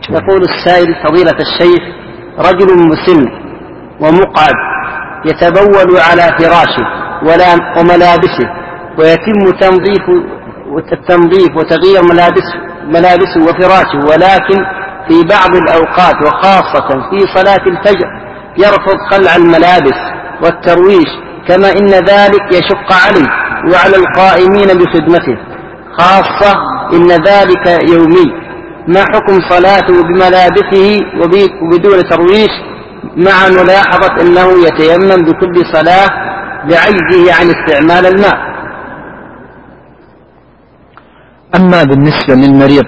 يقول السائل: فضيلة الشيخ، رجل مسن ومقعد يتبول على فراشه وملابسه، ويتم التنظيف وتغيير ملابسه وفراشه، ولكن في بعض الأوقات وخاصة في صلاة الفجر يرفض خلع الملابس والترويش، كما إن ذلك يشق عليه وعلى القائمين بخدمته، خاصة إن ذلك يومي. ما حكم صلاته بملابسه وبدون ترويش، مع ملاحظة أنه يتيمم بكل صلاة لعجزه عن استعمال الماء؟ أما بالنسبة للمريض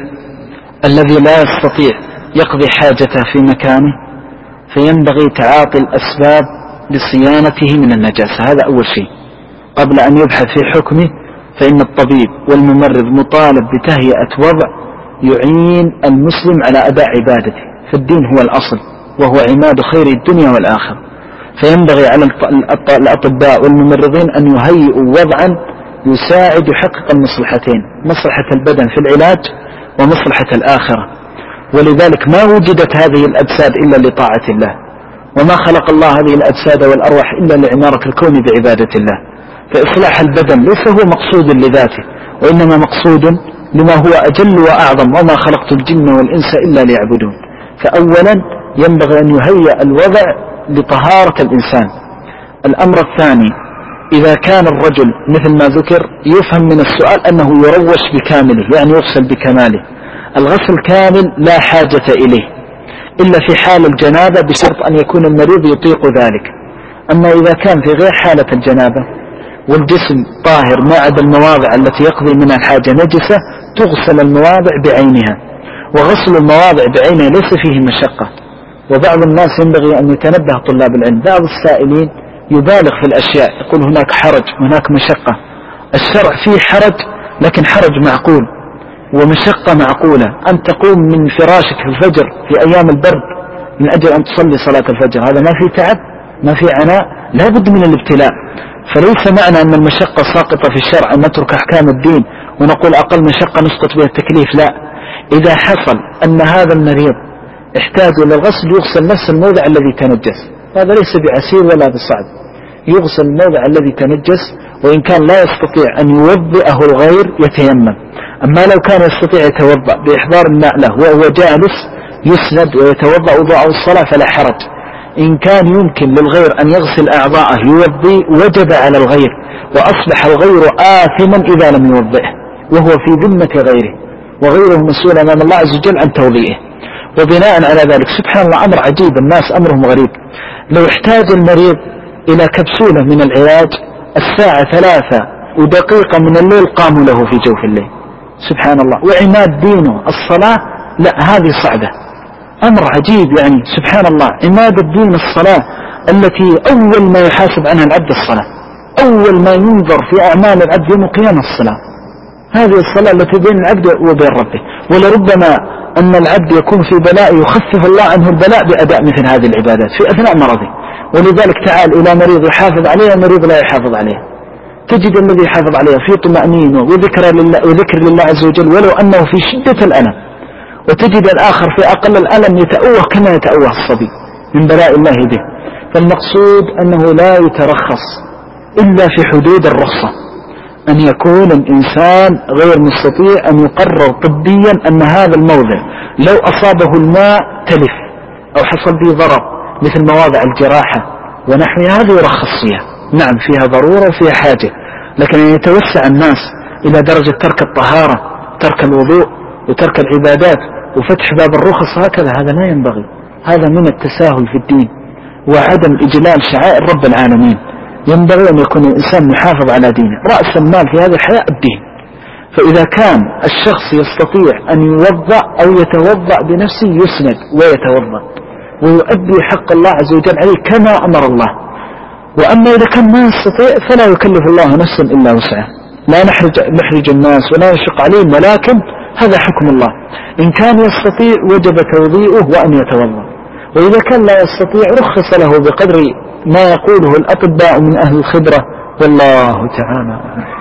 الذي لا يستطيع يقضي حاجته في مكانه، فينبغي تعاطي الأسباب لصيانته من النجاسة. هذا أول شيء قبل أن يبحث في حكمه، فإن الطبيب والممرض مطالب بتهيئة وضع يعين المسلم على أداء عبادته، فالدين هو الأصل وهو عماد خير الدنيا والآخرة، فينبغي على الأطباء والممرضين أن يهيئوا وضعا يساعد يحقق المصلحتين، مصلحة البدن في العلاج ومصلحة الآخرة. ولذلك ما وجدت هذه الأجساد إلا لطاعة الله، وما خلق الله هذه الأجساد والأرواح إلا لعمارة الكون بعبادة الله. فإصلاح البدن ليس هو مقصود لذاته، وإنما مقصود لما هو أجل وأعظم: وما خلقت الجن والإنس إلا ليعبدون. فأولا ينبغي أن يهيئ الوضع لطهارة الإنسان. الأمر الثاني: إذا كان الرجل مثل ما ذكر يفهم من السؤال أنه يروش بكامله، يعني يغسل بكماله. الغسل كامل لا حاجة إليه إلا في حال الجنابة، بشرط أن يكون المريض يطيق ذلك. أما إذا كان في غير حالة الجنابة والجسم طاهر ما عدا المواضع التي يقضي منها الحاجة نجسة، تغسل المواضع بعينها. وغسل المواضع بعينها ليس فيه مشقة. وبعض الناس ينبغي أن يتنبه طلاب العلم، بعض السائلين يبالغ في الأشياء، يقول هناك حرج وهناك مشقة. الشرع فيه حرج، لكن حرج معقول ومشقة معقولة. أن تقوم من فراشك في الفجر في أيام البرد من أجل أن تصلي صلاة الفجر، هذا ما فيه تعب، ما فيه عناء، لا بد من الابتلاء. فليس معنى أن المشقة ساقطة في الشرع أن نترك أحكام الدين ونقول أقل مشقة نسقط بها التكليف، لا. إذا حصل أن هذا المريض احتاج إلى الغسل يغسل نفس الموضع الذي تنجس، هذا ليس بعسير ولا بصعب، يغسل الموضع الذي تنجس. وإن كان لا يستطيع أن يوضئه الغير يتيمم. أما لو كان يستطيع يتوضأ بإحضار الماء له وهو جالس يسند ويتوضأ وضوء الصلاة فلا حرج. إن كان يمكن للغير أن يغسل أعضاءه يوضي وجب على الغير، وأصبح الغير آثما إذا لم يوضئه، وهو في ذمة غيره، وغيره مسؤول أمام الله عز وجل عن توضيئه. وبناء على ذلك سبحان الله أمر عجيب، الناس أمرهم غريب. لو احتاج المريض إلى كبسولة من العلاج الساعة 3:01 من الليل قاموا له في جوف الليل، سبحان الله. وعماد دينه الصلاة، لا هذه صعبة، أمر عجيب يعني سبحان الله. عماد الدين الصلاة التي أول ما يحاسب عنها العبد الصلاة، أول ما ينظر في أعمال العبد يوم القيامة الصلاة، هذه الصلاة التي بين العبد وبين ربه. ولربما أن العبد يكون في بلاء يخفف الله عنه البلاء بأداء مثل هذه العبادات في أثناء مرضه. ولذلك تعال إلى مريض يحافظ عليه ومريض لا يحافظ عليه، تجد الذي يحافظ عليه في طمأنينة وذكر لله عز وجل ولو أنه في شدة الألم، وتجد الآخر في أقل الألم يتأوه كما يتأوه الصبي من بلاء الله به. فالمقصود أنه لا يترخص إلا في حدود الرخصة، أن يكون الإنسان غير مستطيع أن يقرر طبيا أن هذا الموضع لو أصابه الماء تلف أو حصل به ضرر مثل مواضع الجراحة ونحوها، هذه يرخص فيها، نعم فيها ضرورة وفيها حاجة. لكن أن يتوسع الناس إلى درجة ترك الطهارة، ترك الوضوء وترك العبادات وفتح باب الرخص هكذا، هذا لا ينبغي. هذا من التساهل في الدين وعدم إجلال شعائر رب العالمين. ينبغي أن يكون الإنسان محافظ على دينه. رأس المال في هذه الحياة الدين. فإذا كان الشخص يستطيع أن يوضأ أو يتوضأ بنفسه يسند ويتوضأ ويؤدي حق الله عز وجل عليه كما أمر الله. وأما إذا كان ما يستطيع فلا يكلف الله نفسا إلا وسعها، لا نحرج الناس ولا نشق عليهم، ولكن هذا حكم الله. إن كان يستطيع وجب توضيئه وأن يتوضأ، وإذا كان لا يستطيع رخص له بقدر ما يقوله الأطباء من أهل الخبرة، والله تعالى